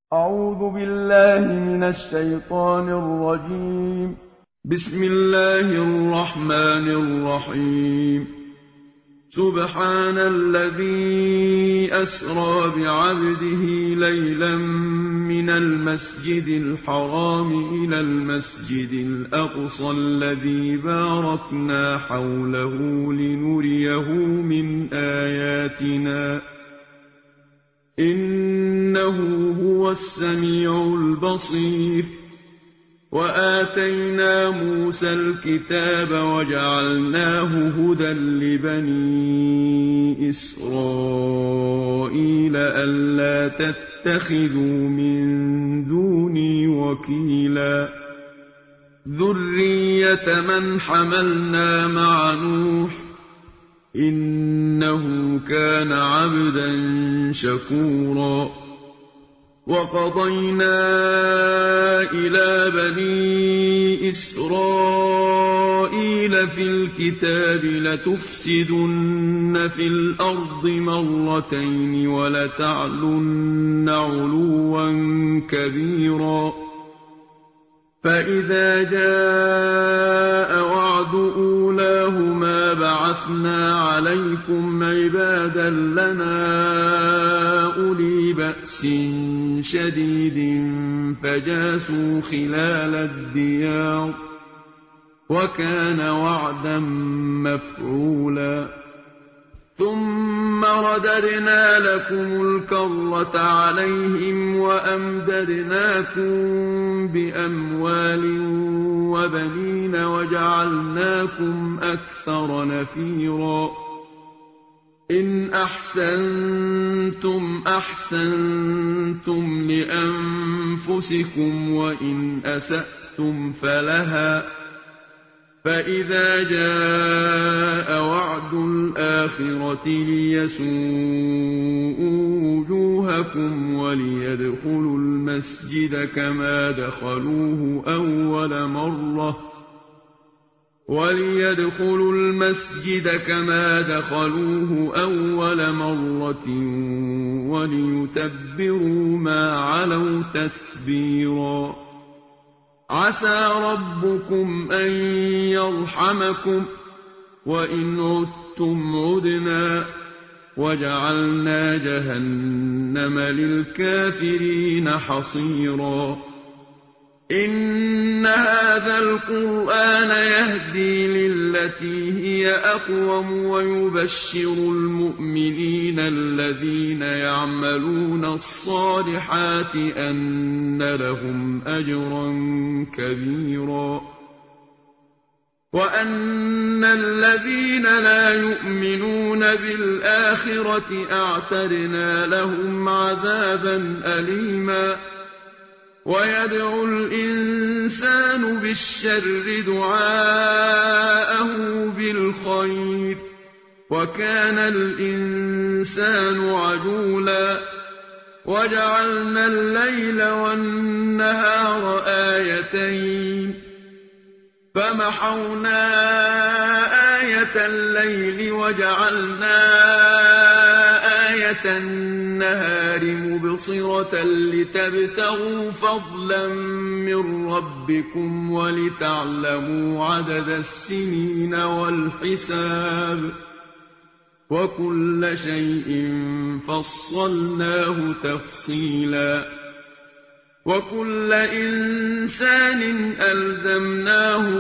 أعوذ بالله من الشيطان الرجيم. بسم الله الرحمن الرحيم. سبحان الذي أسرى بعبده ليلا من المسجد الحرام إلى المسجد الأقصى الذي باركنا حوله لنريه من آياتنا إنه هو السميع البصير. وآتينا موسى الكتاب وجعلناه هدى لبني إسرائيل ألا تتخذوا من دوني وكيلا ذرية من حملنا مع نوح إنه كان عبدا شكورا. وقضينا إلى بني إسرائيل في الكتاب لتفسدن في الأرض مرتين ولتعلن علوا كبيرا. فإذا جاء وعد أولاهما بعثنا عليكم عبادا لنا أولي بأس شديد فجاسوا خلال الديار وكان وعدا مفعولا. ثم رددنا لكم الكرة عليهم وأمددناكم بأموال وبنين وجعلناكم أكثر نفيرا. إن أحسنتم أحسنتم لأنفسكم وإن أسأتم فلها. فإذا جاء وعد الآخرة ليسوءوا وجوهكم وليدخلوا المسجد كما دخلوه أول مرة وليتبروا ما علوا تتبيرا. عسى ربكم أن يرحمكم وإن عدتم عدنا وجعلنا جهنم للكافرين حصيرا. إن هذا القرآن يهدي للتي هي أقوم ويبشر المؤمنين الذين يعملون الصالحات أن لهم أجرا كبيرا. وأن الذين لا يؤمنون بالآخرة أعتدنا لهم عذابا أليما. ويدعو الإنسان بالشر دعاءه بالخير وكان الإنسان عجولا. وجعلنا الليل والنهار آيتين فمحونا آية الليل وجعلنا آية النهار مبصرة لتبتغوا فضلا من ربكم ولتعلموا عدد السنين والحساب وكل شيء فصلناه تفصيلا. وكل إنسان ألزمناه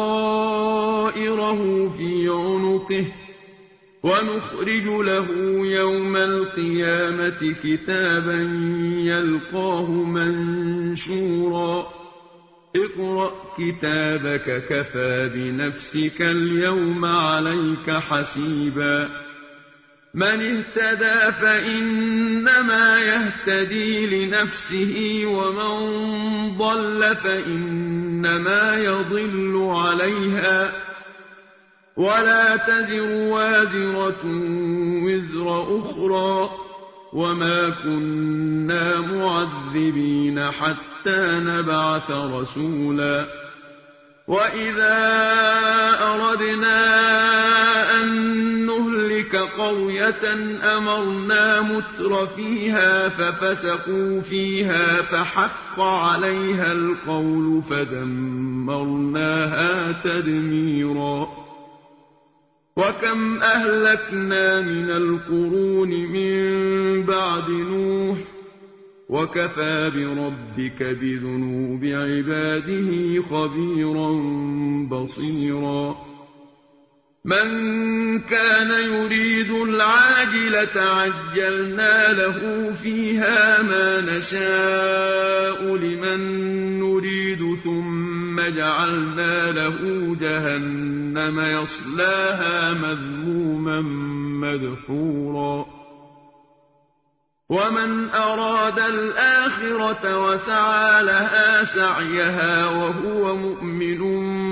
طائره في عنقه ونخرج له يوم القيامة كتابا يلقاه منشورا. اقرأ كتابك كفى بنفسك اليوم عليك حسيبا. من اهتدى فإنما يهتدي لنفسه ومن ضل فإنما يضل عليها ولا تزر وازرة وزر أخرى وما كنا معذبين حتى نبعث رسولا. وإذا أردنا أن نهلك قرية أمرنا متر فيها ففسقوا فيها فحق عليها القول فدمرناها تدميرا وكم أهلكنا من القرون من بعد نوح وكفى بربك بذنوب عباده خبيرا بصيرا من كان يريد العاجلة عجلنا له فيها ما نشاء لمن نريد ثم جعلنا له جهنم يصلاها مذموما مدحورا ومن أراد الآخرة وسعى لها سعيها وهو مؤمن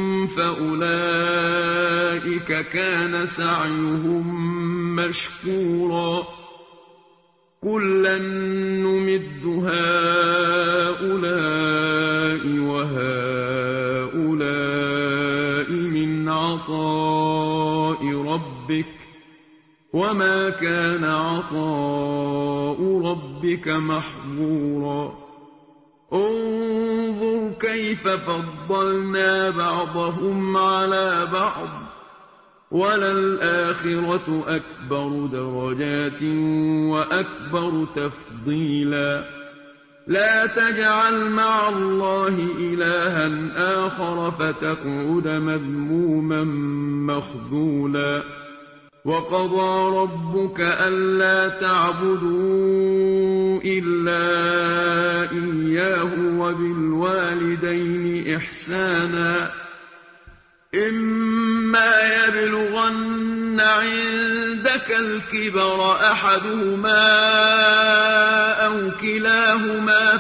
فأولئك كان سعيهم مشكورا كلا نمد هؤلاء وهؤلاء من عطاء ربك وما كان عطاء ربك محظورا انظر كيف فضلنا بعضهم على بعض وللآخرة أكبر درجات وأكبر تفضيلا لا تجعل مع الله إلها آخر فتقعد مذموما مخذولا وقضى ربك ألا تعبدوا إلا إياه وبالوالدين إحسانا إما يبلغن عندك الكبر أحدهما أو كلاهما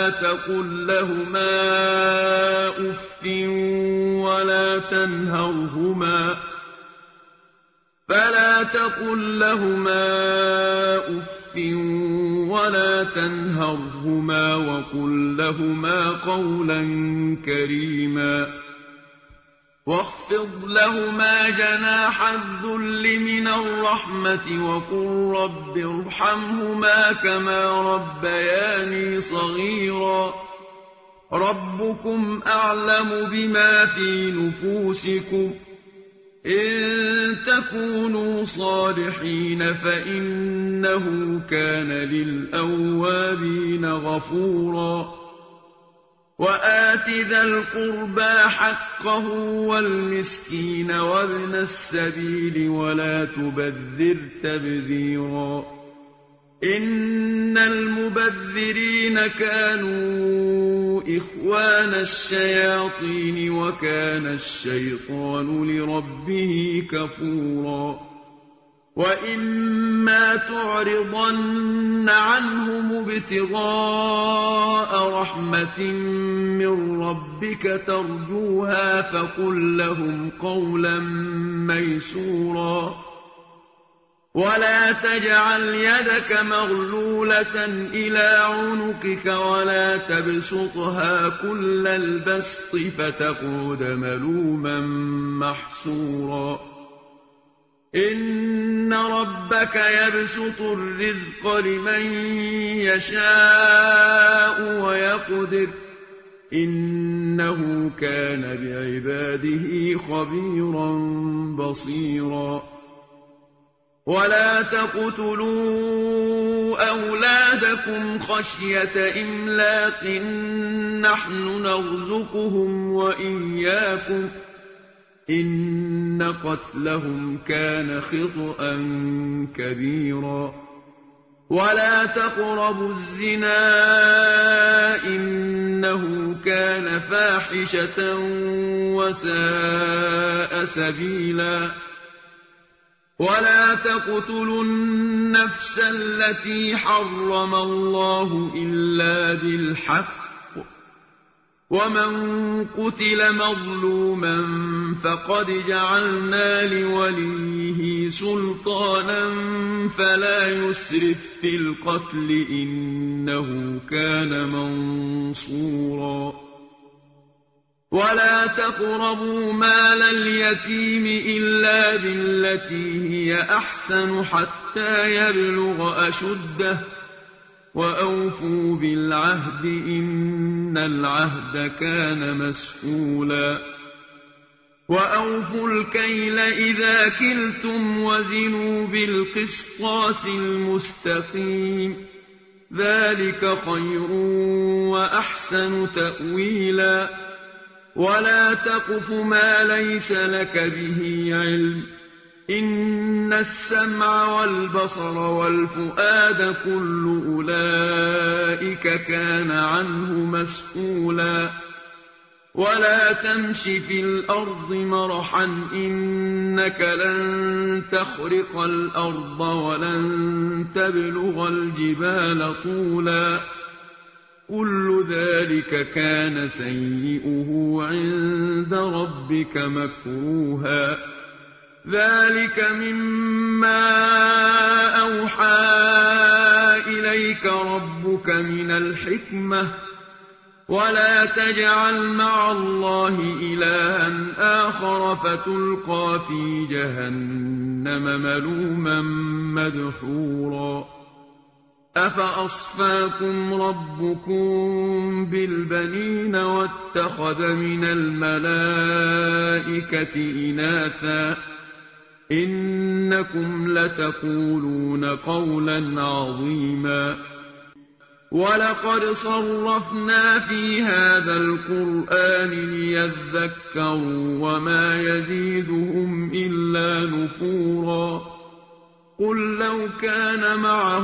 فلا تقل لهما أف ولا تنهرهما وقل لهما قولا كريما واخفض لهما جناح الذل من الرحمة وقل رب ارحمهما كما ربياني صغيرا ربكم أعلم بما في نفوسكم إن تكونوا صالحين فإنه كان للأوابين غفورا وآت ذا القربى حقه والمسكين وابن السبيل ولا تبذر تبذيرا إن المبذرين كانوا إخوان الشياطين وكان الشيطان لربه كفورا وإما تعرضن عنهم ابتغاء رحمة من ربك ترجوها فقل لهم قولا ميسورا ولا تجعل يدك مغلولة إلى عنقك ولا تبسطها كل البسط فتقعد ملوما محسورا إن ربك يبسط الرزق لمن يشاء ويقدر إنه كان بعباده خبيرا بصيرا ولا تقتلوا أولادكم خشية إملاق نحن نرزقهم وإياكم إن قتلهم كان خطأ كبيرا ولا تقربوا الزنا إنه كان فاحشة وساء سبيلا ولا تقتلوا النفس التي حرم الله إلا بالحق ومن قتل مظلوما فقد جعلنا لوليه سلطانا فلا يسرف في القتل إنه كان منصورا ولا تقربوا مال اليتيم إلا بالتي هي أحسن حتى يبلغ أشده وأوفوا بالعهد إن العهد كان مسؤولا وأوفوا الكيل إذا كلتم وزنوا بالقسطاس المستقيم ذلك خير وأحسن تأويلا ولا تقف ما ليس لك به علم إن السمع والبصر والفؤاد كل أولئك كان عنه مسؤولا ولا تمش في الأرض مرحا إنك لن تخرق الأرض ولن تبلغ الجبال طولا كل ذلك كان سيئه عند ربك مكروها ذلك مما أوحى إليك ربك من الحكمة ولا تجعل مع الله إلها آخر فتلقى في جهنم ملوما مدحورا أفأصفاكم ربكم بالبنين واتخذ من الملائكة إناثا إنكم لتقولون قولا عظيما ولقد صرفنا في هذا القرآن ليذكروا وما يزيدهم إلا نفورا قل لو كان معه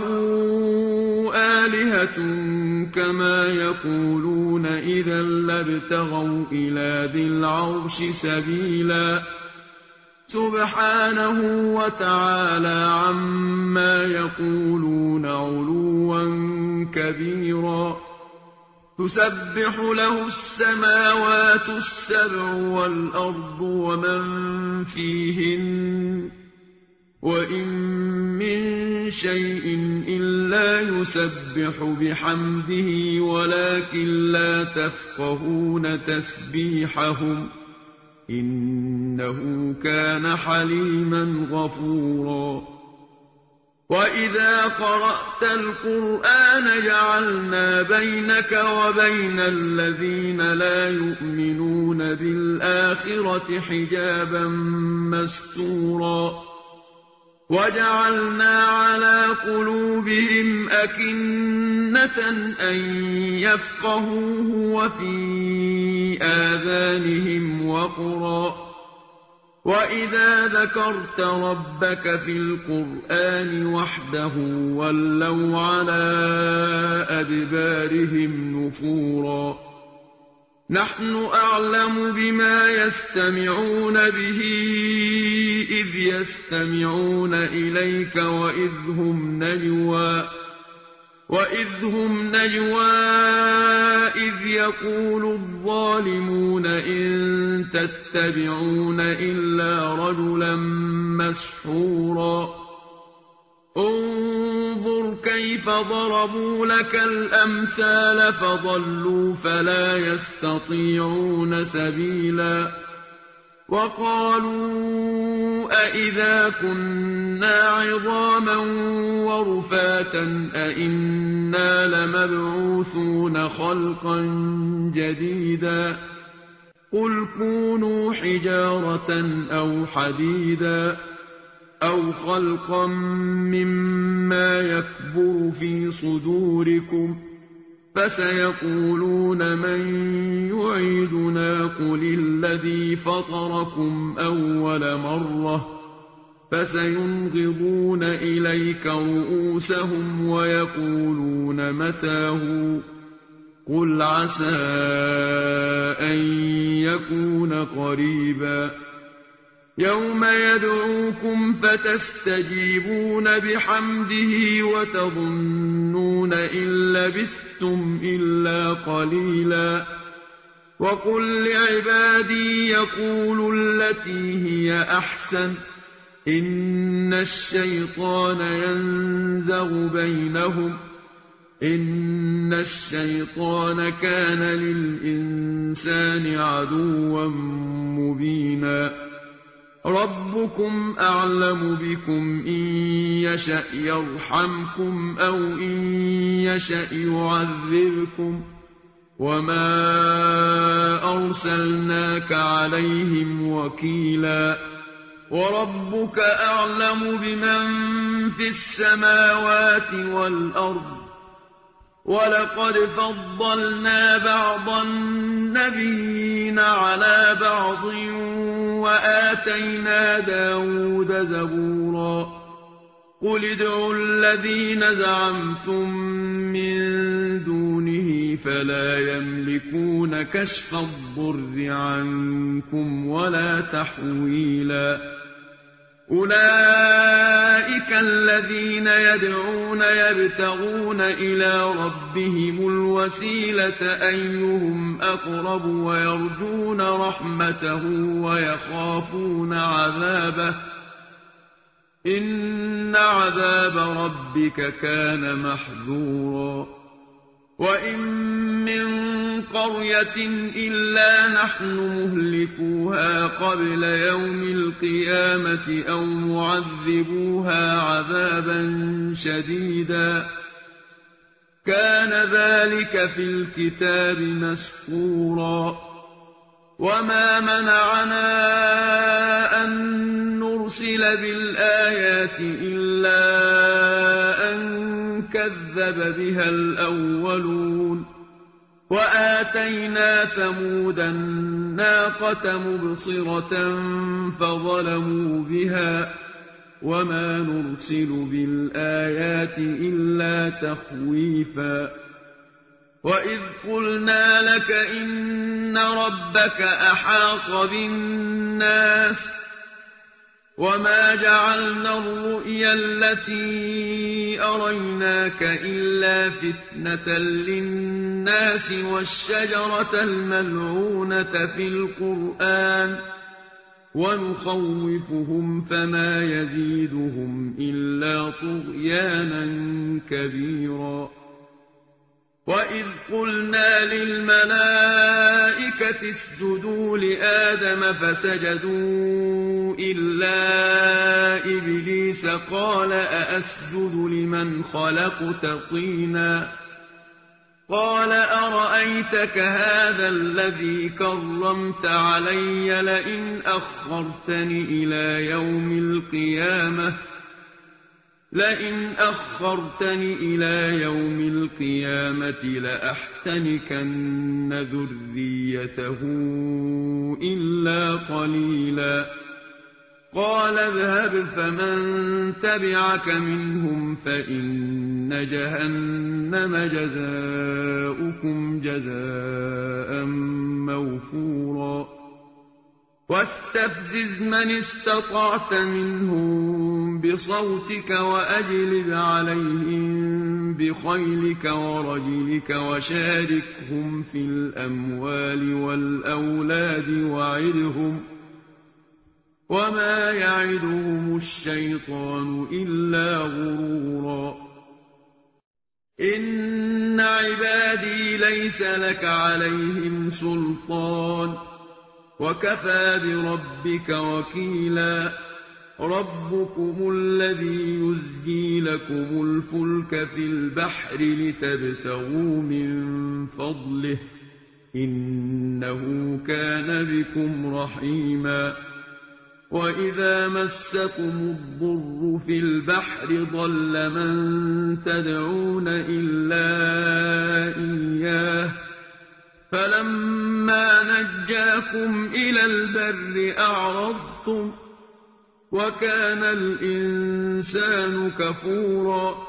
آلهة كما يقولون إذا لابتغوا إلى ذي العرش سبيلا سبحانه وتعالى عما يقولون علوا كبيرا تسبح له السماوات السبع والأرض ومن فيهن وإن من شيء إلا يسبح بحمده ولكن لا تفقهون تسبيحهم إنه كان حليما غفورا وإذا قرأت القرآن جعلنا بينك وبين الذين لا يؤمنون بالآخرة حجابا مستورا وجعلنا على قلوبهم أكنة أن يفقهوه وفي آذانهم وقرا وإذا ذكرت ربك في القرآن وحده ولوا على أدبارهم نفورا نحن أعلم بما يستمعون به إذ يستمعون إليك وإذ هم نجوى إذ يقول الظالمون إن تتبعون إلا رجلا مسحورا انظر كيف ضربوا لك الأمثال فضلوا فلا يستطيعون سبيلا وقالوا أإذا كنا عظاما ورفاتا أإنا لمبعوثون خلقا جديدا قل كونوا حجارة أو حديدا أو خلقا مما يكبر في صدوركم فسيقولون من يعيدنا قل الذي فطركم أول مرة فسينغضون إليك رؤوسهم ويقولون متاه قل عسى أن يكون قريبا يوم يدعوكم فتستجيبون بحمده وتظنون إن لبثتم إلا قليلا وقل لعبادي يقولوا التي هي أحسن إن الشيطان ينزغ بينهم إن الشيطان كان للإنسان عدوا مبينا ربكم أعلم بكم إن يشأ يرحمكم أو إن يشأ يعذبكم وما أرسلناك عليهم وكيلا وربك أعلم بمن في السماوات والأرض ولقد فضلنا بعض النبيين على بعض وآتينا داود زبورا قل ادعوا الذين زعمتم من دونه فلا يملكون كشف الضر عنكم ولا تحويلا أولئك الذين يدعون يبتغون إلى ربهم الوسيلة أيهم أقرب ويرجون رحمته ويخافون عذابه إن عذاب ربك كان محذورا وإن من قرية إلا نحن مهلكوها قبل يوم القيامة أو معذبوها عذابا شديدا كان ذلك في الكتاب مسطورا وما منعنا أن نرسل بالآيات إلا أن كذب بها الأولون وآتينا ثمود الناقة مبصرة فظلموا بها وما نرسل بالآيات إلا تخويفا وإذ قلنا لك إن ربك أحاط بالناس وما جعلنا الرؤيا التي أريناك إلا فتنة للناس والشجرة الملعونة في القرآن ونخوفهم فما يزيدهم إلا طغيانا كبيرا وإذ قلنا للملائكة اسجدوا لآدم فسجدوا إلا إبليس قال أأسجد لمن خلقت طينا قال أرأيتك هذا الذي كرمت علي لئن أخرتني إلى يوم القيامة لأحتنكن ذريته إلا قليلا قال اذهب فمن تبعك منهم فإن جهنم جزاؤكم جزاء موفورا واستفزز من استطعت منهم بصوتك وأجلب عليهم بخيلك ورجلك وشاركهم في الأموال والأولاد وعدهم وما يعدهم الشيطان إلا غرورا إن عبادي ليس لك عليهم سلطان وكفى بربك وكيلا ربكم الذي يزجي لكم الفلك في البحر لتبتغوا من فضله إنه كان بكم رحيما وإذا مسكم الضر في البحر ضل من تدعون إلا إياه فلما نجاكم إلى البر أعرضتم وكان الإنسان كفورا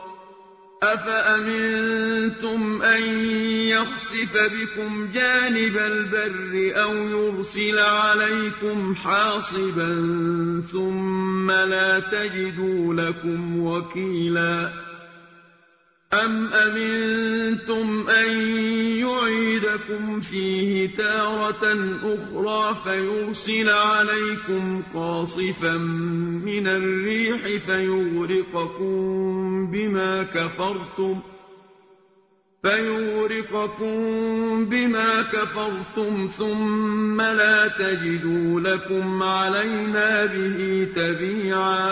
أفأمنتم أن يخسف بكم جانب البر أو يرسل عليكم حاصبا ثم لا تجدوا لكم وكيلا أم أمنتم أن يعيدكم فيه تارة أخرى فيرسل عليكم قاصفا من الريح فيغرقكم بما كفرتم فيغرقكم بما كفرتم ثم لا تجدوا لكم علينا به تبيعا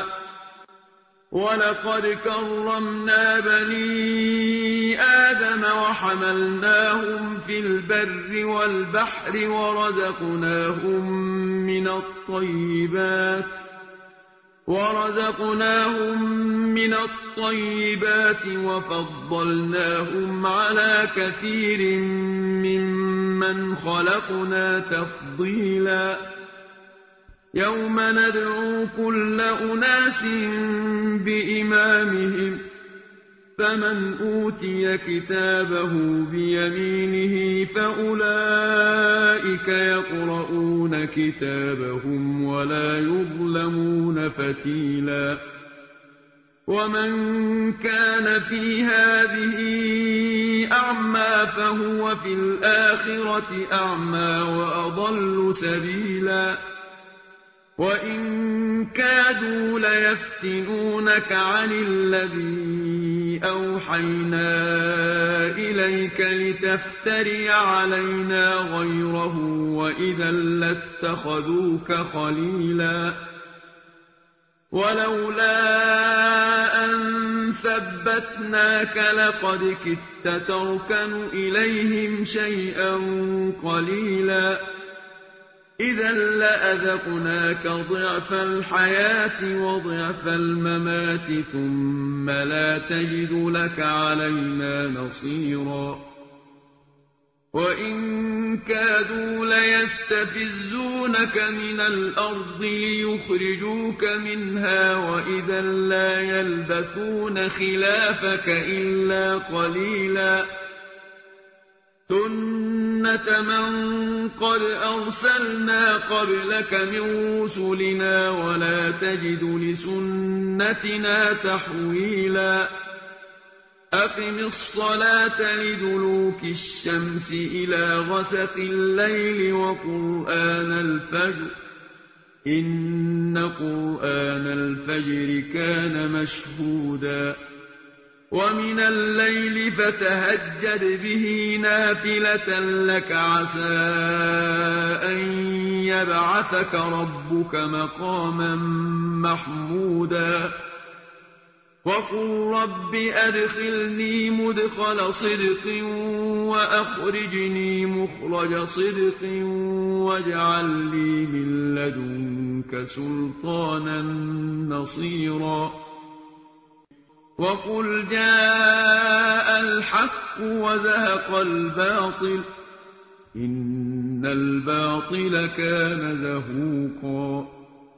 ولقد كرمنا بني آدم وحملناهم في البر والبحر ورزقناهم من الطيبات وفضلناهم على كثير ممن خلقنا تفضيلا يوم ندعو كل أناس بإمامهم فمن أوتي كتابه بيمينه فأولئك يقرؤون كتابهم ولا يظلمون فتيلا ومن كان في هذه أعمى فهو في الآخرة أعمى وأضل سبيلا وإن كادوا ليفتنونك عن الذي أوحينا إليك لتفتري علينا غيره وإذا لاتخذوك خليلا ولولا أن ثبتناك لقد كدت تركن إليهم شيئا قليلا إذا لأذقناك ضعف الحياة وضعف الممات ثم لا تجد لك علينا نصيرا وإن كادوا ليستفزونك من الأرض ليخرجوك منها وإذا لا يلبثون خلافك إلا قليلا سنة من قد أرسلنا قبلك من رسلنا ولا تجد لسنتنا تحويلا أقم الصلاة لدلوك الشمس إلى غسق الليل وقرآن الفجر إن قرآن الفجر كان مشهودا ومن الليل فتهجد به نافلة لك عسى أن يبعثك ربك مقاما محمودا وقل رب أدخلني مدخل صدق وأخرجني مخرج صدق واجعل لي من لدنك سلطانا نصيرا وقل جاء الحق وزهق الباطل إن الباطل كان زهوقا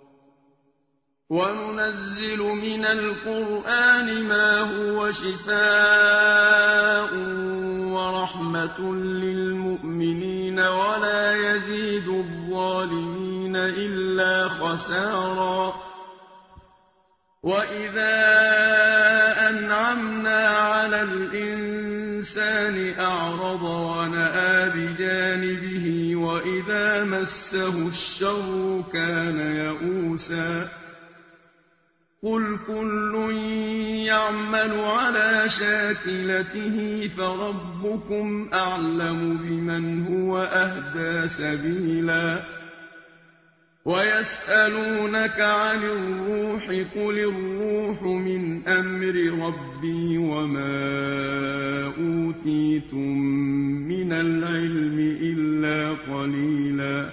وننزل من القرآن ما هو شفاء ورحمة للمؤمنين ولا يزيد الظالمين إلا خسارا وإذا أنعمنا على الإنسان أعرض ونأى بجانبه وإذا مسه الشر كان يئوسا قل كل يعمل على شاكلته فربكم أعلم بمن هو أهدى سبيلا ويسألونك عن الروح قل الروح من أمر ربي وما أوتيتم من العلم إلا قليلا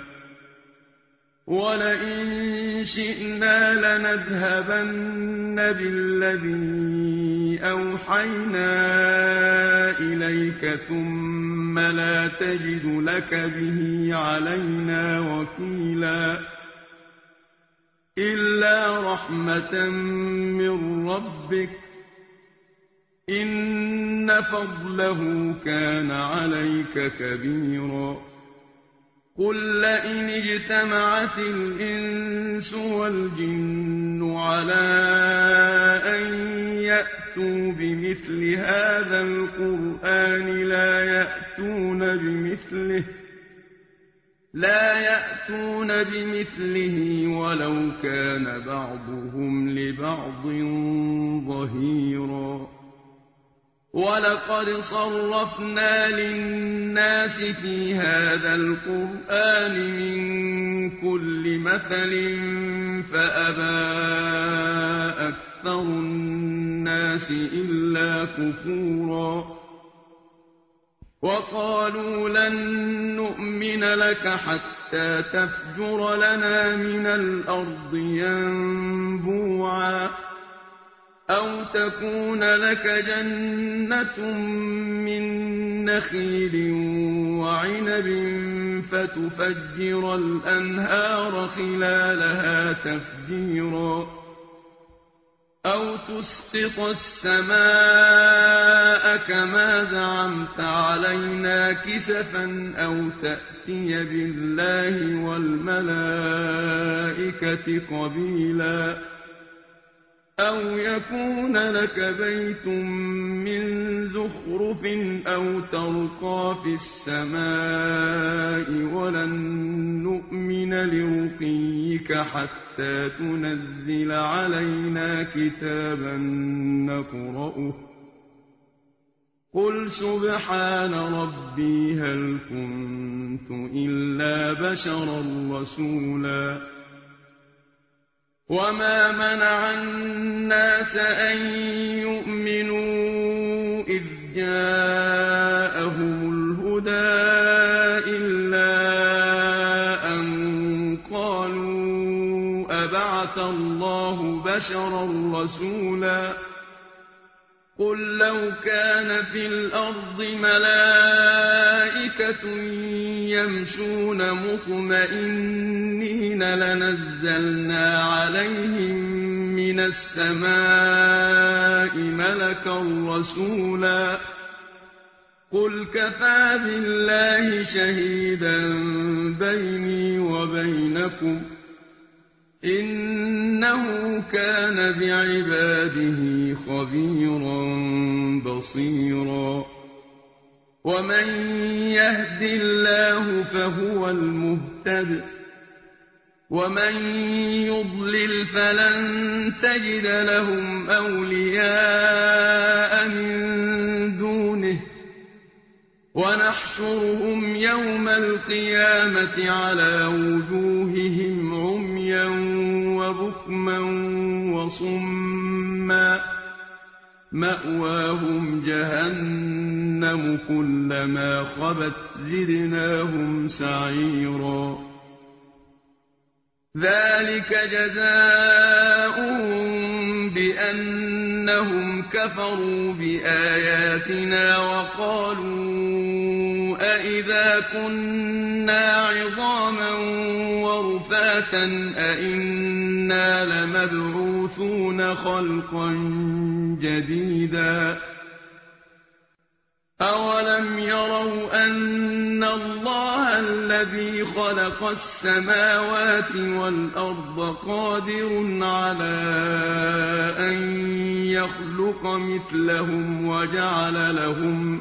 ولئن شئنا لنذهبن بالذي أوحينا إليك ثم لا تجد لك به علينا وكيلا إلا رحمة من ربك إن فضله كان عليك كبيرا قل لئن اجتمعت الإنس والجن على أن يأتوا بمثل هذا القرآن لا يأتون بمثله ولو كان بعضهم لبعض ظهيرا وَلَقَدْ صَرَّفْنَا لِلنَّاسِ فِي هَٰذَا الْقُرْآنِ مِن كُلِّ مَثَلٍ فَأَبَىٰ أَكْثَرُ النَّاسِ إِلَّا كُفُورًا وَقَالُوا لَن نُّؤْمِنَ لَكَ حَتَّىٰ تَفْجُرَ لَنَا مِنَ الْأَرْضِ يَنبُوعًا أَوْ تَكُونَ لَكَ جَنَّةٌ مِّن نَّخِيلٍ وَعِنَبٍ فَتُفَجِّرَ الْأَنْهَارَ خِلَالَهَا تَفْجِيرًا أَوْ تُسْقِطَ السَّمَاءَ كَمَا زَعَمْتَ عَلَيْنَا كِسَفًا أَوْ تَأْتِيَ بِاللَّهِ وَالْمَلَائِكَةِ قَبِيلًا أَوْ يَكُونَ لَكَ بَيْتٌ مِّن زُخْرُفٍ أَوْ تَرْقَىٰ فِي السَّمَاءِ وَلَن نُّؤْمِنَ لِرُقِيِّكَ حَتَّىٰ تُنَزِّلَ عَلَيْنَا كِتَابًا نَّقْرَؤُهُ ۗ قُلْ سُبْحَانَ رَبِّي هَلْ كُنتُ إِلَّا بَشَرًا رَّسُولًا وَمَا مَنَعَ النَّاسَ أَن يُؤْمِنُوا إِذْ جَاءَهُمُ الْهُدَىٰ إِلَّا أَن قَالُوا أَبَعَثَ اللَّهُ بَشَرًا رَّسُولًا قُل لَّوْ كَانَ فِي الْأَرْضِ مَلَائِكَةٌ يَمْشُونَ مُطْمَئِنِّينَ لَنَزَّلْنَا عَلَيْهِم مِّنَ السَّمَاءِ مَلَكًا رَّسُولًا قُلْ كَفَىٰ بِاللَّهِ شَهِيدًا بَيْنِي وَبَيْنَكُمْ ۚ إِنَّهُ كَانَ بِعِبَادِهِ خَبِيرًا بَصِيرًا وَمَن يَهْدِ اللَّهُ فَهُوَ الْمُهْتَدِ ۖ وَمَن يُضْلِلْ فَلَن تَجِدَ لَهُمْ أَوْلِيَاءَ مِن دُونِهِ ۖ وَنَحْشُرُهُمْ يَوْمَ الْقِيَامَةِ عَلَىٰ وُجُوهِهِمْ عُمْيًا وَبُكْمًا وَصُمًّا ۖ مَّأْوَاهُمْ جَهَنَّمُ كُلَّمَا خَبَتْ زِدْنَاهُمْ سَعِيرًا ذَٰلِكَ جَزَاؤُهُم بِأَنَّهُمْ كَفَرُوا بِآيَاتِنَا وَقَالُوا أَإِذَا كُنَّا عِظَامًا وَرُفَاتًا أَإِنَّا لَمَبْعُوثُونَ خَلْقًا جَدِيدًا أَوَلَمْ يَرَوْا أَنَّ اللَّهَ الَّذِي خَلَقَ السَّمَاوَاتِ وَالْأَرْضَ قَادِرٌ عَلَىٰ أَن يَخْلُقَ مِثْلَهُمْ وَجَعَلَ لَهُمْ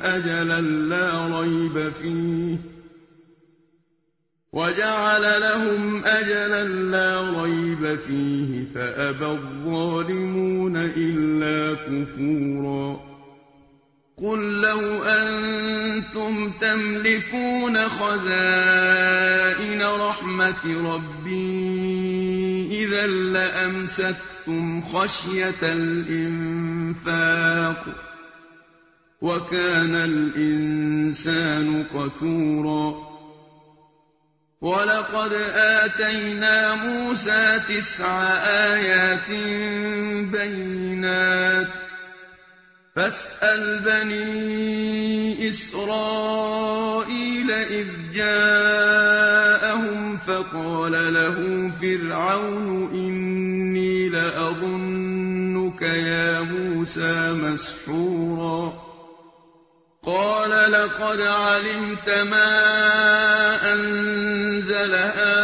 أَجَلًا لَّا رَيْبَ فِيهِ فَأَبَى الظَّالِمُونَ إِلَّا كُفُورًا قُل لَّوْ أَنتُمْ تَمْلِكُونَ خَزَائِنَ رَحْمَةِ رَبِّي إِذًا لَّأَمْسَكْتُمْ خَشْيَةَ الْإِنفَاقِ ۚ وَكَانَ الْإِنسَانُ قَتُورًا وَلَقَدْ آتَيْنَا مُوسَىٰ 9 آيَاتٍ بَيِّنَاتٍ ۖ فَاسْأَلْ بَنِي إِسْرَائِيلَ إِذْ جَاءَهُمْ فَقَالَ لَهُ فِرْعَوْنُ إِنِّي لَأَظُنُّكَ يَا مُوسَىٰ مَسْحُورًا قَالَ لَقَدْ عَلِمْتَ مَا أَنزَلَ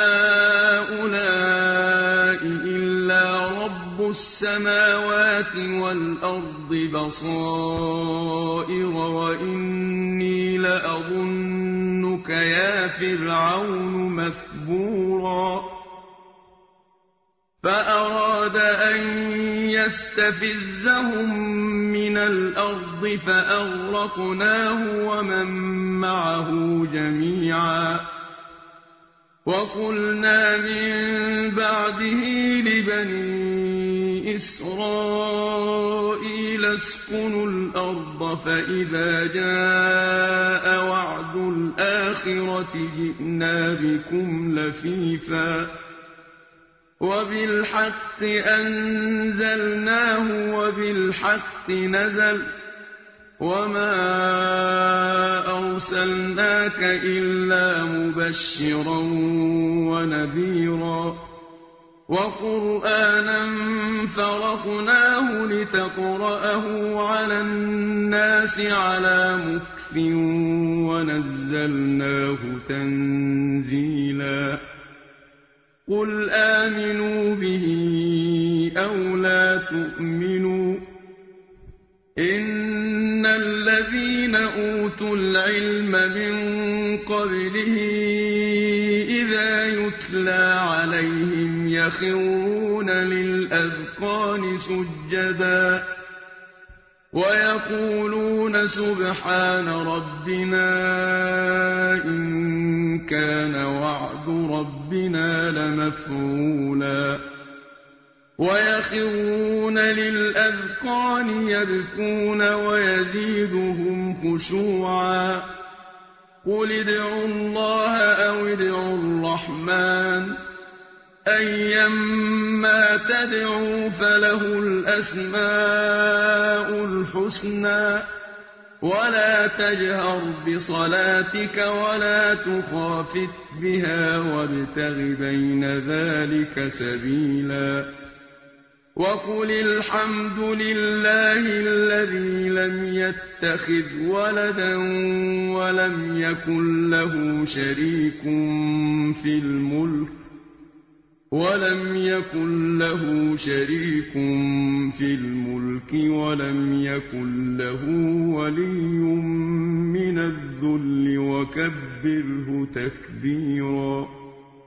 هَٰؤُلَاءِ إِلَّا رَبُّ السَّمَاوَاتِ وَالْأَرْضِ بَصَائِرَ وَإِنِّي لَأَظُنُّكَ يَا فِرْعَوْنُ مَثْبُورًا فأراد أن يستفزهم من الأرض فأغرقناه ومن معه جميعا وقلنا من بعده لبني إسرائيل اسكنوا الأرض فإذا جاء وعد الآخرة جئنا بكم لفيفا وبالحق أنزلناه وبالحق نزل وما أرسلناك إلا مبشرا ونذيرا وقرآنا فرقناه لتقرأه على الناس على مكث ونزلناه تنزيلا قل آمنوا به أو لا تؤمنوا إن الذين أوتوا العلم من قبله إذا يتلى عليهم يخرون للأذقان سجدا ويقولون سبحان ربنا إن كان وعد ربنا لمفعولا ويخرون للأذقان يبكون ويزيدهم خشوعا قل ادعوا الله أو ادعوا الرحمن أيما تدعوا فله الأسماء الحسنى ولا تجهر بصلاتك ولا تخافت بها وابتغ بين ذلك سبيلا وقل الحمد لله الذي لم يتخذ ولدا ولم يكن له شريك في الملك ولم يكن له ولي من الذل وكبره تكبيرا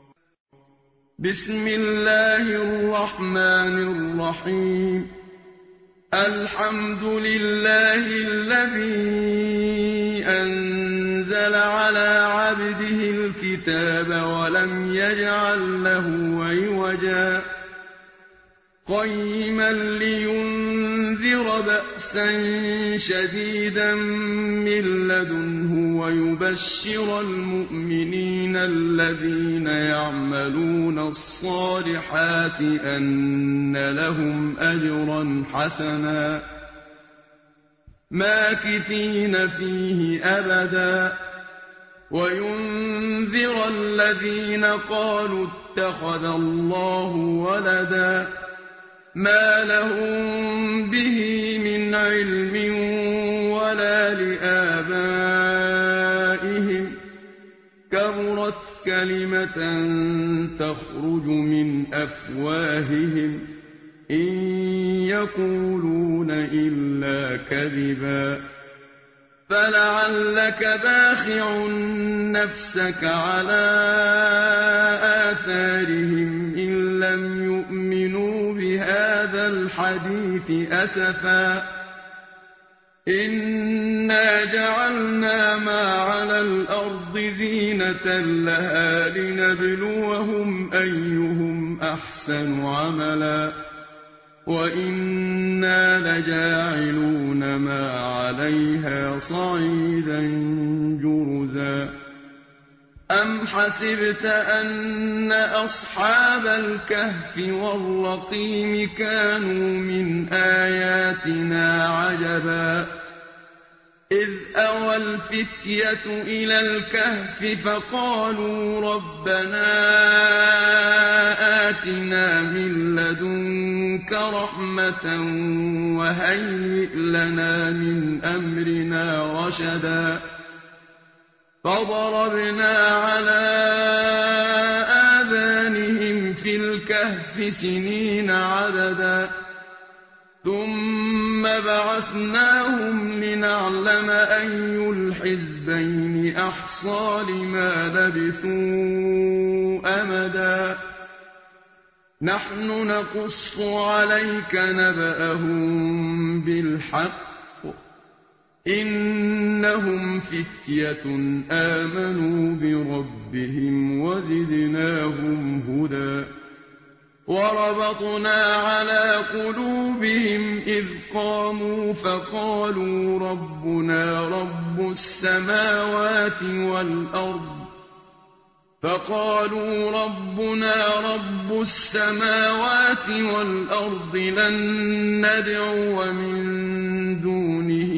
بسم الله الرحمن الرحيم الحمد لله الذي أنزل على عبده الكتاب ولم يجعل له عوجا قيما لينذر بأسا شديدا من لدنه ويبشر المؤمنين الذين يعملون الصالحات أن لهم أجرا حسنا ماكثين فيه أبدا وينذر الذين قالوا اتخذ الله ولدا ما لهم به من علم ولا لآبائهم كبرت كلمة تخرج من أفواههم إن يقولون إلا كذبا فلعلك باخع نفسك على آثارهم إن لم يؤمنوا بهذا الحديث أسفا إنا جعلنا ما على الأرض زينة لها لنبلوهم أيهم أحسن عملا وإنا لجاعلون ما عليها صعيدا جرزا أم حسبت أن أصحاب الكهف والرقيم كانوا من آياتنا عجبا إذ أوى الفتية إلى الكهف فقالوا ربنا آتنا من لدنك رحمة وهيئ لنا من أمرنا رشدا فضربنا على آذانهم في الكهف سنين عددا ثم بعثناهم لنعلم أي الحزبين أحصى لما لبثوا أمدا نحن نقص عليك نبأهم بالحق إنهم فتية آمنوا بربهم وزدناهم هدى وربطنا على قلوبهم إذ قاموا فقالوا ربنا رب السماوات والأرض لن ندعو من دونه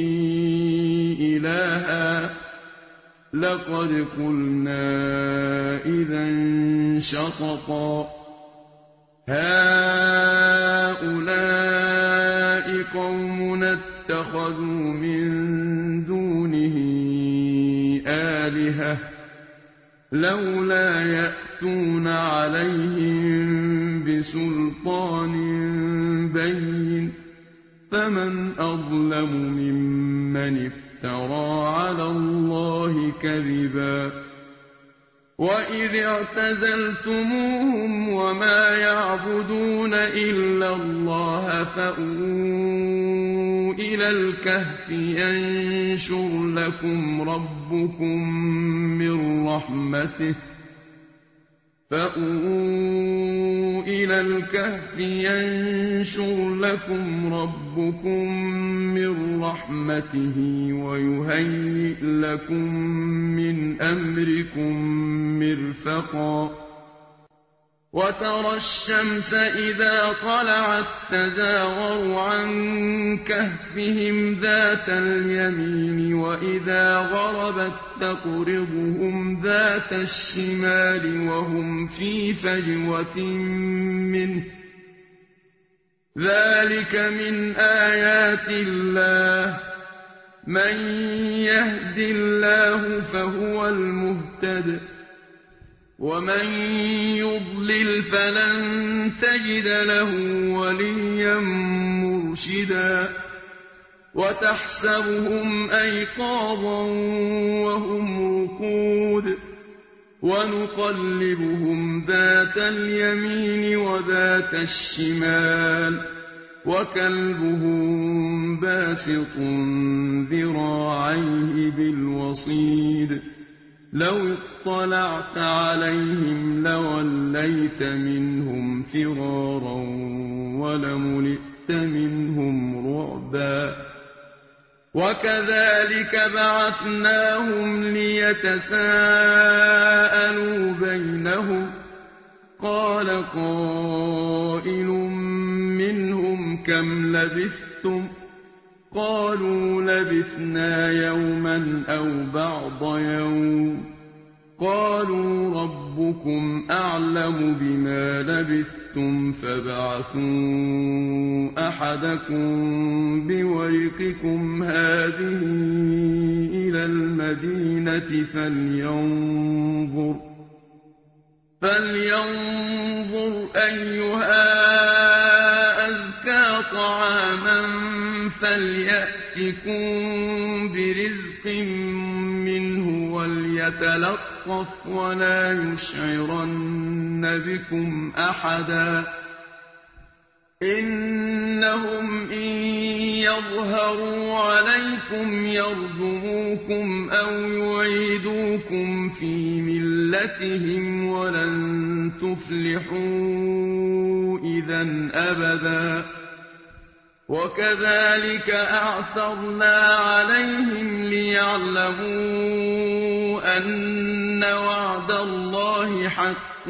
إلها لقد قلنا إذا شططا هؤلاء قومنا اتخذوا من دونه آلهة لولا يأتون عليهم بسلطان بين فمن أظلم ممن افترى على الله كذبا وإذ اعتزلتموهم وما يعبدون إلا الله فأووا إلى الكهف ينشر لكم ربكم من رحمته ويهيئ لكم من أمركم مرفقا وترى الشمس إذا طلعت تزاور عن كهفهم ذات اليمين وإذا غربت تقرضهم ذات الشمال وهم في فجوة منه ذلك من آيات الله من يهد الله فهو المهتد ومن يضلل فلن تجد له وليا مرشدا وتحسبهم أيقاظا وهم رقود ونقلبهم ذات اليمين وذات الشمال وكلبهم باسط ذراعيه بالوصيد لو اطلعت عليهم لوليت منهم فرارا ولملئت منهم رعبا وكذلك بعثناهم ليتساءلوا بينهم قال قائل منهم كم لبثتم قالوا لبثنا يوما أو بعض يوم قالوا ربكم أعلم بما لبثتم فابعثوا أحدكم بورقكم هذه إلى المدينة فلينظر أيها أزكى طعاما فليأتكم برزق منه وليتلطف ولا يشعرن بكم أحدا إنهم إن يظهروا عليكم يرجموكم أو يعيدوكم في ملتهم ولن تفلحوا إذا أبدا وكذلك أعثرنا عليهم ليعلموا أن وعد الله حق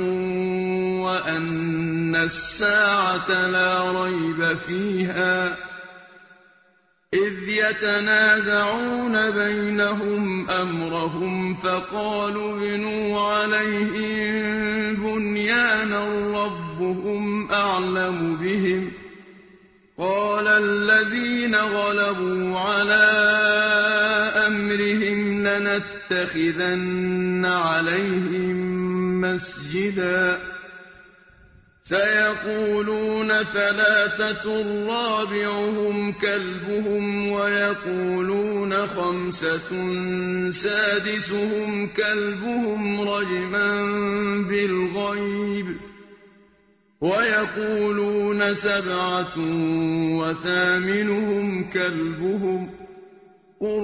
وأن الساعة لا ريب فيها إذ يتنازعون بينهم أمرهم فقالوا ابنوا عليهم بنيانا ربهم أعلم بهم قال الذين غلبوا على أمرهم لنتخذن عليهم مسجدا سيقولون ثلاثة رابعهم كلبهم ويقولون خمسة سادسهم كلبهم رجما بالغيب ويقولون سبعة وثامنهم كلبهم قل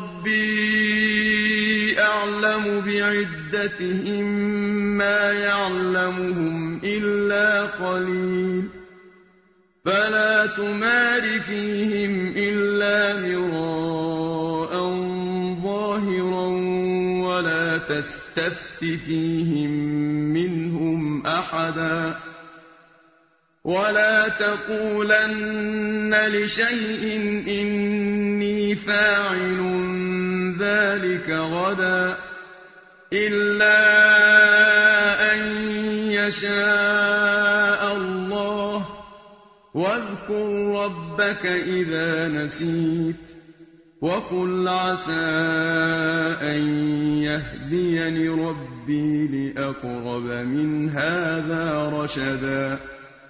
ربي أعلم بعدتهم ما يعلمهم إلا قليل فلا تمار فيهم إلا مراء ظاهرا ولا تستفت فيهم منهم أحدا ولا تقولن لشيء إني فاعل ذلك غدا إلا أن يشاء الله واذكر ربك إذا نسيت وقل عسى أن يهديني ربي لأقرب من هذا رشدا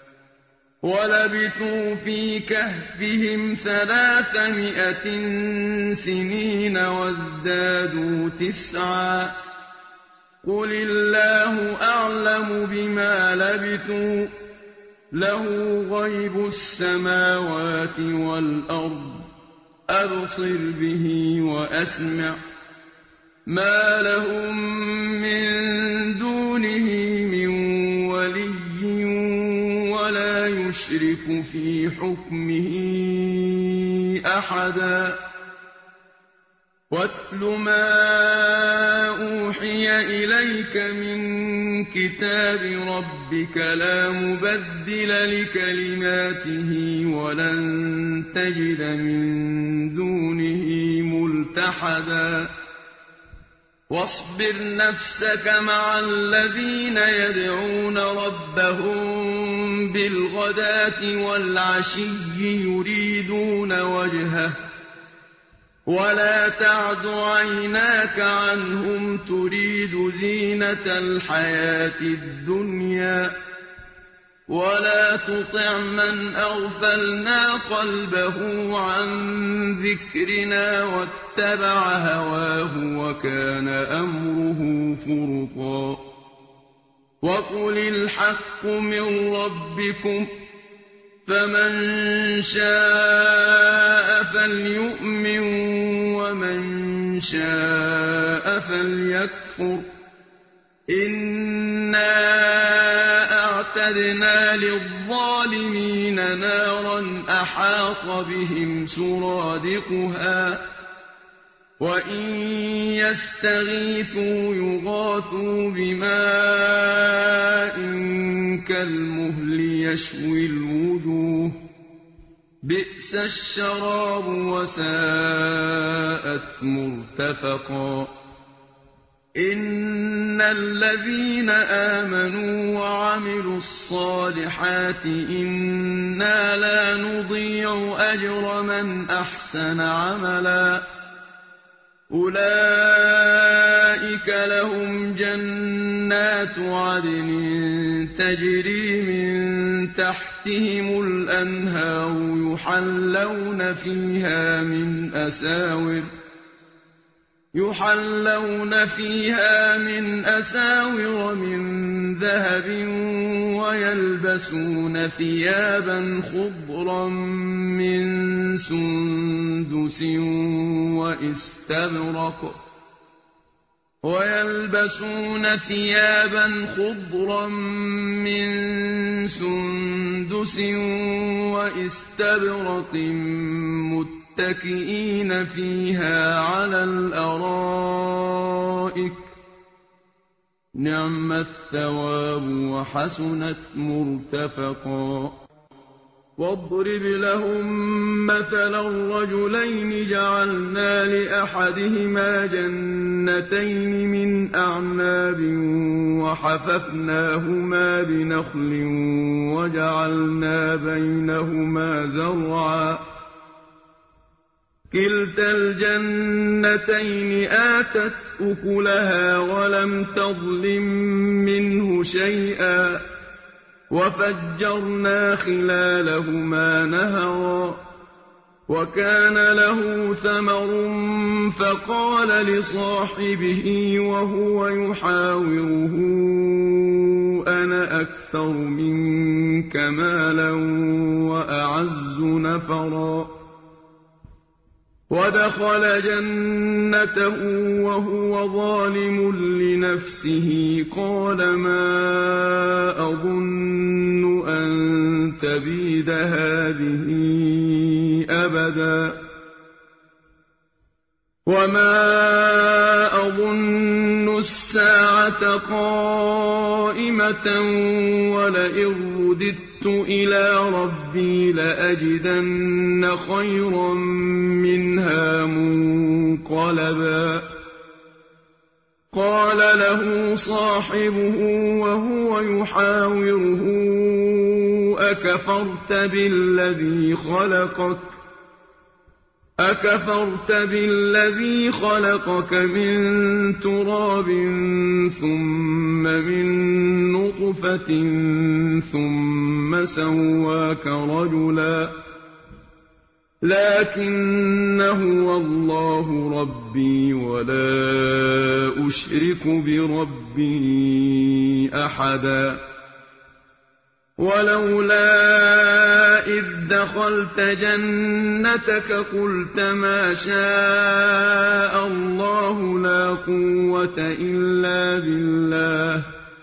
ولبثوا في كهفهم 300 سنين وازدادوا 9 قل الله أعلم بما لبثوا له غيب السماوات والأرض أبصر به وأسمع ما لهم من دونه من ولي ولا يشرك في حكمه أحدا واتل ما أوحي إليك من كتاب ربك لا مبدل لكلماته ولن تجد من دونه ملتحدا واصبر نفسك مع الذين يدعون ربهم بالغداة والعشي يريدون وجهه ولا تعد عيناك عنهم تريد زينة الحياة الدنيا ولا تطع من أغفلنا قلبه عن ذكرنا واتبع هواه وكان أمره فرطا وقل الحق من ربكم فمن شاء فليؤمن ومن شاء فليكفر إنا أعتدنا للظالمين نارا أحاط بهم سرادقها وإن يستغيثوا يغاثوا بماء كالمهل يشوي الوجوه بئس الشراب وساءت مرتفقا إن الذين آمنوا وعملوا الصالحات إنا لا نضيع أجر من أحسن عملا أولئك لهم جنات عدن تجري من تحتهم الأنهار يحلون فيها من أساور من ذهب ويلبسون ثيابا خضرا من سندس وإستبرق متكئين فيها على الأرائك نعم الثواب وحسنت مرتفقا واضرب لهم مثلا رجلين جعلنا لأحدهما جنتين من أعناب وحففناهما بنخل وجعلنا بينهما زرعا كلتا الجنتين آتت أكلها ولم تظلم منه شيئا وفجرنا خلالهما نهرا وكان له ثمر فقال لصاحبه وهو يحاوره أنا أكثر منك مِنكَ مَالًا وَأَعَزُّ نَفَرًا ودخل جنته وهو ظالم لنفسه قال ما أظن أن تبيد هذه أبدا وما أظن الساعة قائمة ولئن رددت إلى ربي لأجدن خيرا منها منقلبا قال له صاحبه وهو يحاوره أكفرت بالذي خلقك من تراب ثم من نطفة ثم سواك رجلا لكن هو الله ربي ولا أشرك بربي أحدا ولولا إذ دخلت جنتك قلت ما شاء الله لا قوة إلا بالله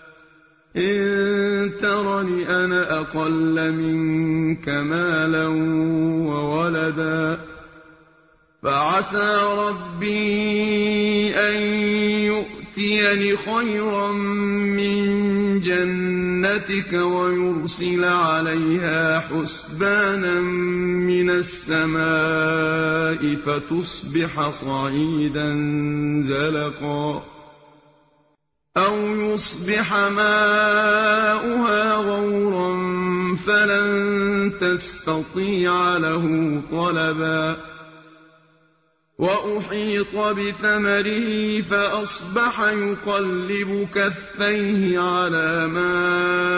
إن ترني أنا أقل منك مالا وولدا فعسى ربي أن يؤتيني خيرا من جنتك ويرسل عليها حسبانا من السماء فتصبح صعيدا زلقا أو يصبح ماؤها غورا فلن تستطيع له طلبا وأحيط بثمره فأصبح يقلب كفيه على ما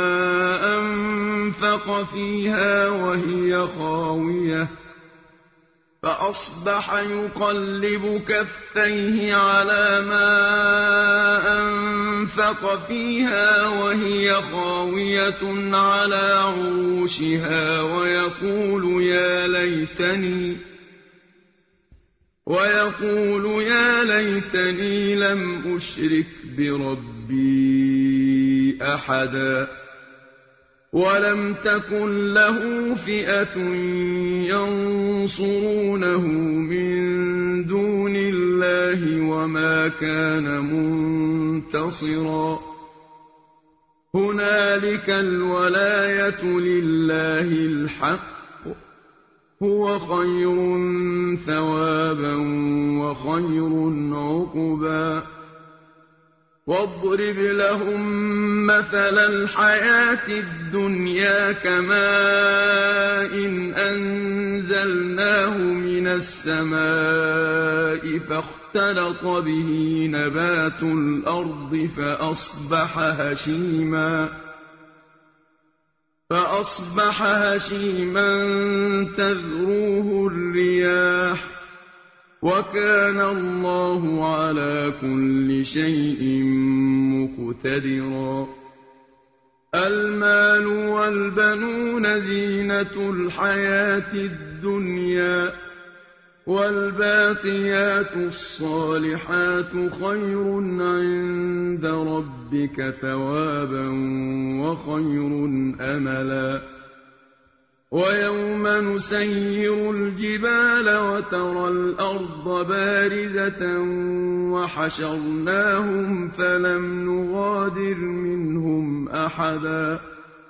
أنفق فيها وهي خاوية على عروشها ويقول يا ليتني لم أشرك بربي أحدا ولم تكن له فئة ينصرونه من دون الله وما كان منتصرا هنالك الولاية لله الحق هو خير ثوابا وخير عقبا واضرب لهم مثل الحياة الدنيا كماء أنزلناه من السماء فاختلط به نبات الأرض فأصبح هشيما تذروه الرياح وكان الله على كل شيء مقتدرا المال والبنون زينة الحياة الدنيا والباقيات الصالحات خير عند ربك ثوابا وخير أملا ويوم نسير الجبال وترى الأرض بارزة وحشرناهم فلم نغادر منهم أحدا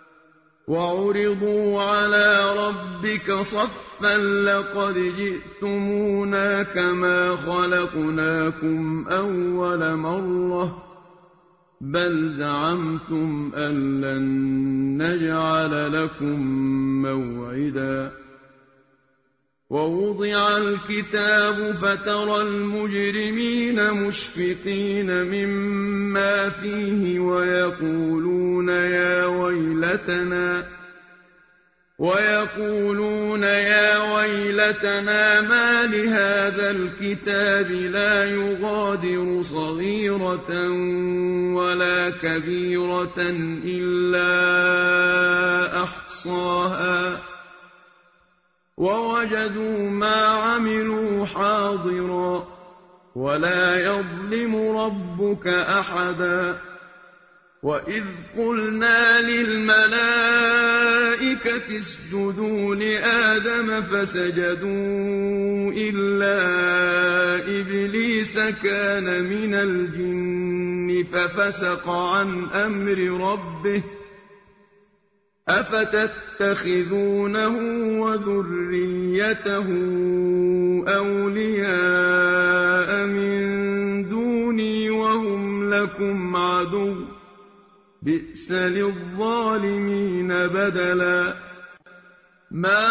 وعرضوا على ربك صفا لقد جئتمونا كما خلقناكم أول مرة بل زعمتم أن لن نجعل لكم موعدا ووضع الكتاب فترى المجرمين مشفقين مما فيه ويقولون يا ويلتنا ما لهذا الكتاب لا يغادر صغيرة ولا كبيرة إلا أحصاها أحصاها ووجدوا ما عملوا حاضرا ولا يظلم ربك أحدا وإذ قلنا للملائكة اسجدوا لآدم فسجدوا إلا إبليس كان من الجن ففسق عن أمر ربه أفتتخذونه وذريته أولياء من دوني وهم لكم عدو بئس للظالمين بدلا ما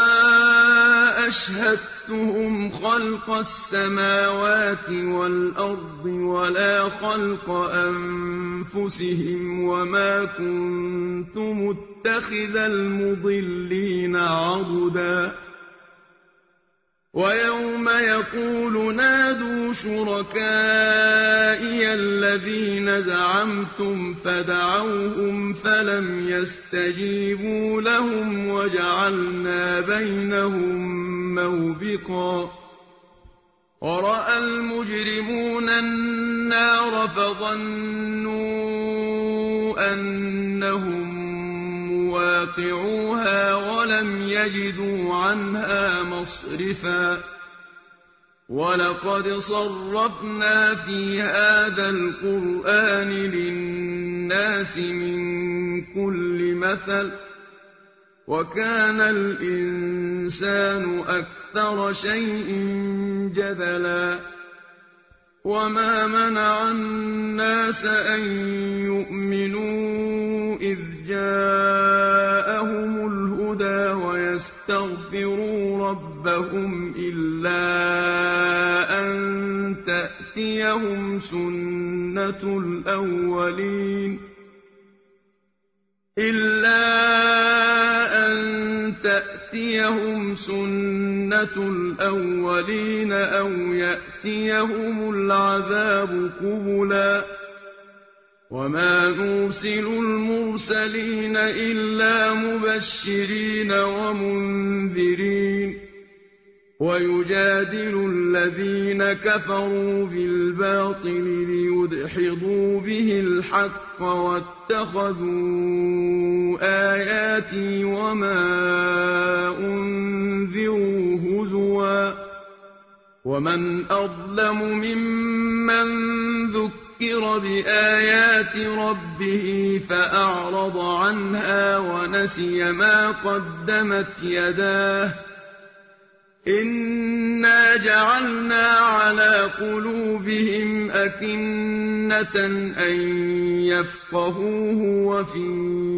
أشهدتهم خلق السماوات والأرض ولا خلق أنفسهم وما كنت متخذ المضلين عضدا ويوم يقول نادوا شركائي الذين زعمتم فدعوهم فلم يستجيبوا لهم وجعلنا بينهم موبقا ورأى المجرمون النار فظنوا أنهم مواقعوها ولم يجدوا عنها مصرفا ولقد صرفنا في هذا القرآن للناس من كل مثل وكان الإنسان أكثر شيء جدلا وما منع الناس أن يؤمنوا إذ جاءهم الهدى ويستغفروا ربهم إلا أن تأتيهم سنة الأولين أو يأتيهم العذاب قبلا وما نرسل المرسلين إلا مبشرين ومنذرين ويجادل الذين كفروا بالباطل ليدحضوا به الحق واتخذوا آياتي وما أنذروا هزوا ومن أظلم ممن ذكر بآيات ربه فأعرض عنها ونسي ما قدمت يداه إنا جعلنا على قلوبهم أكنة أن يفقهوه وفي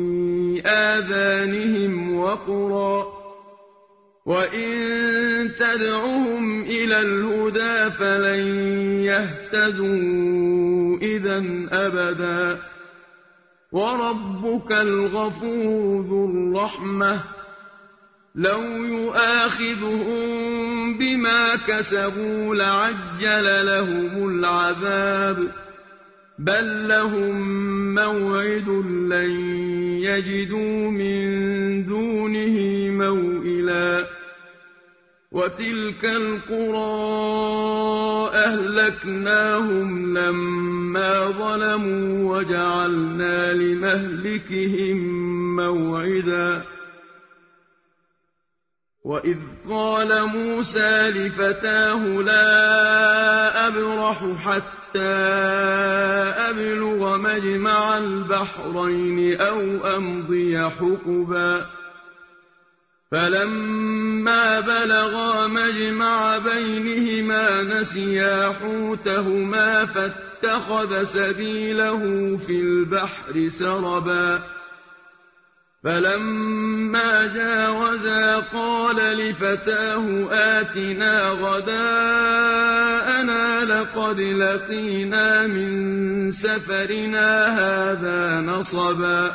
آذانهم وقرا وإن تدعهم إلى الهدى فلن يهتدوا إذا أبدا وربك الغفور ذو الرحمة لو يؤاخذهم بما كسبوا لعجل لهم العذاب بل لهم موعد لن يجدوا من دونه موئلا وتلك القرى أهلكناهم لما ظلموا وجعلنا لمهلكهم موعدا وإذ قال موسى لفتاه لا أبرح حتى أبلغ مجمع البحرين أو أمضي حقبا فلما بلغا مجمع بينهما نسيا حوتهما فاتخذ سبيله في البحر سربا فلما جاوزا قال لفتاه آتنا غداءنا لقد لقينا من سفرنا هذا نصبا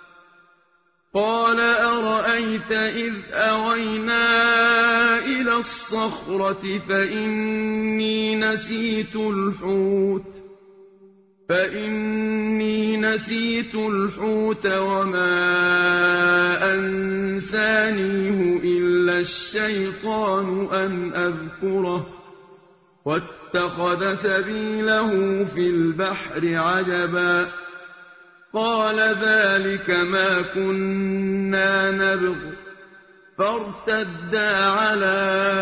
قال أرأيت إذ أوينا إلى الصخرة فإني نسيت الحوت وما أنسانيه إلا الشيطان أن أذكره واتخذ سبيله في البحر عجبا قال ذلك ما كنا نبغ فارتدا على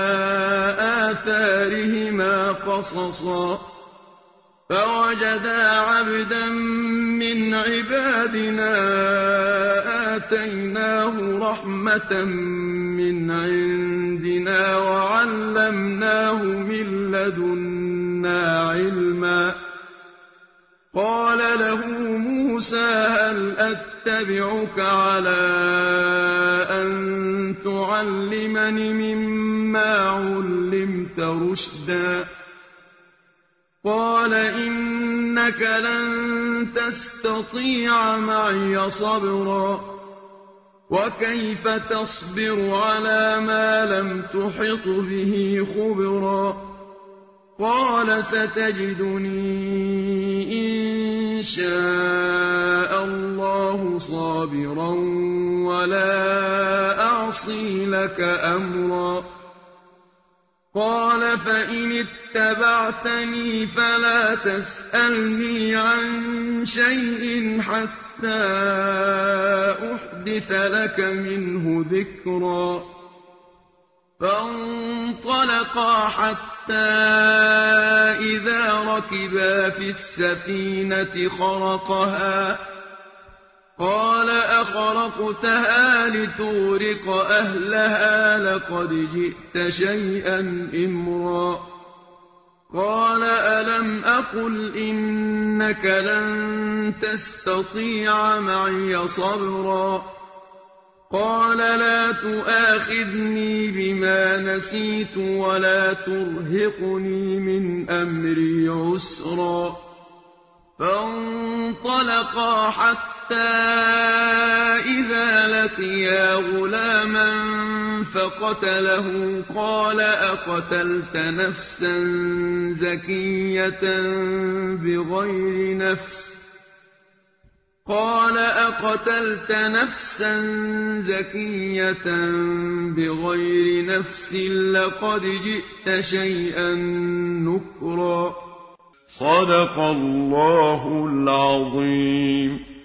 آثارهما قصصا فوجدا عبدا من عبادنا آتيناه رحمة من عندنا وعلمناه من لدنا علما قال له موسى هل أتبعك على أن تعلمني مما علمت رشدا قال إنك لن تستطيع معي صبرا وكيف تصبر على ما لم تحط به خبرا قال ستجدني إن شاء الله صابرا ولا أعصي لك أمرا قال فإن اتبعتني فلا تسألني عن شيء حتى أحدث لك منه ذكرا فانطلقا حتى إذا ركبا في السفينة خرقها قال أخرقتها لتغرق أهلها لقد جئت شيئا إمرا قال ألم أقل إنك لن تستطيع معي صبرا قال لا تؤاخذني بما نسيت ولا ترهقني من أمري عسرا فانطلقا حتى إذا لقيا غلاما فقتله قال أقتلت نفسا زكية بغير نفس قال أقتلت نفسا زكية بغير نفس لقد جئت شيئا نكرا صدق الله العظيم.